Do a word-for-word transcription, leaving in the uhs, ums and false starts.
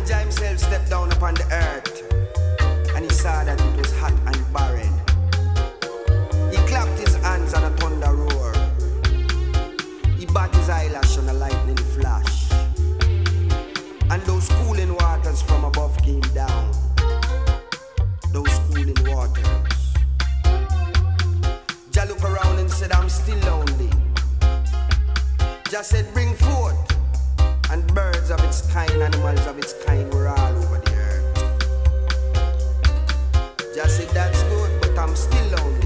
And Jah himself stepped down upon the earth, and he saw that it was hot and barren. He clapped his hands and a thunder roar. He bat his eyelash on a lightning flash. And those cooling waters from above came down. Those cooling waters. Jah look around and said, I'm still lonely. Jah said, bring forth. And birds of its kind, animals of its kind were all over the earth. Jah said, that's good, but I'm still lonely.